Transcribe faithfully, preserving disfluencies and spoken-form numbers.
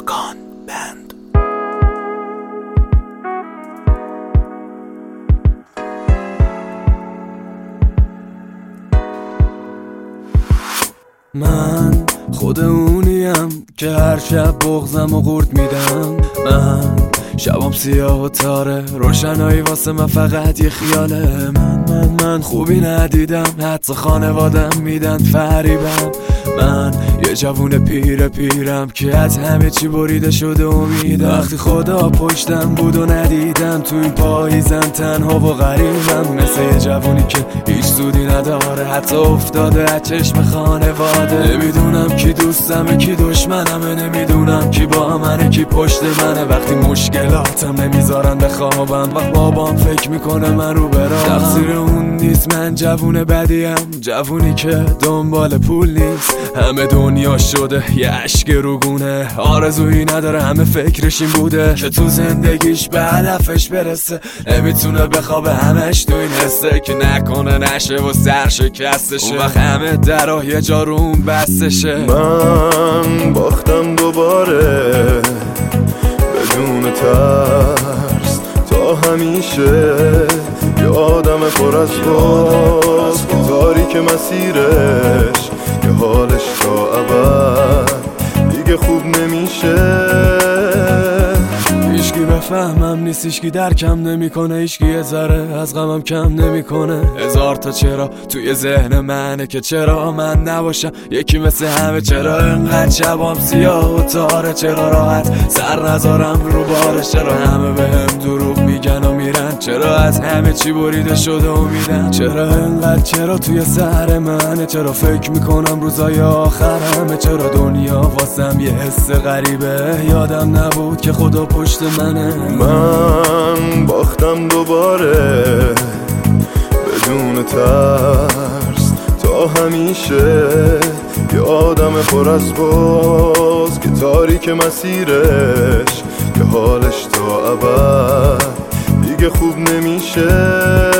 ماکان بند. من خود اونیم که هر شب بغضم و قورت میدم. من شبام سیاه و تاره، روشنایی واسه من فقط یه خیاله. من من من خوبی ندیدم، حتی خانوادم میدن فریبم. من یه جوون پیر پیرم که از همه چی بریده شده امیدم. وقتی خدا پشتم بود و ندیدم، تو این پاییزم تنها و غریبم. مثل یه جوونی که هیچ سودی نداره، حتی افتاده از چشم خانواده. نمیدونم کی دوستمه کی دشمنمه، نمیدونم کی با منه کی پشت منه. وقتی مشکلاتم نمیذارن بخوابم، وقت بابام فکر میکنه من رو برام. تقصیر اون نیست، من جوون بدیم، جوونی که دنبال پول نیست. همه دنیا شده یه عشق روگونه، آرزویی نداره، همه فکرش این بوده که تو زندگیش به هدفش برسه. نمیتونه بخوابه، همش تو این حسه که نکنه نشه و سرشکستشه. اون وقت همه درها یه جا رو اون بستشه. من باختم دوباره بدون ترس تا همیشه، یه آدم پر از باز که تاریک مسیرش، یه حالش تا ابد دیگه خوب نمیشه. هیچکی بفهمم نیست، هیچکی درکم نمیکنه، هیچکی یه ذره از غمم کم نمیکنه. هزار تا چرا توی ذهن منه که چرا من نباشم یکی مثل همه. چرا انقدر شبام سیاه و تاره، چرا راحت سر نذارم رو بارش. چرا همه بهم دروغ میگن و میرن، چرا از همه چی بریده شده و میدن. چرا انقدر چرا توی سر منه، چرا فکر میکنم روزای آخرمه. چرا دنیا واسم یه حس غریبه، یادم نبود که خدا پشت منه. من باختم دوباره بدون ترس تا همیشه، یه آدم پر از باز که تاریک مسیرش، یه حالش تا ابد دیگه خوب نمیشه.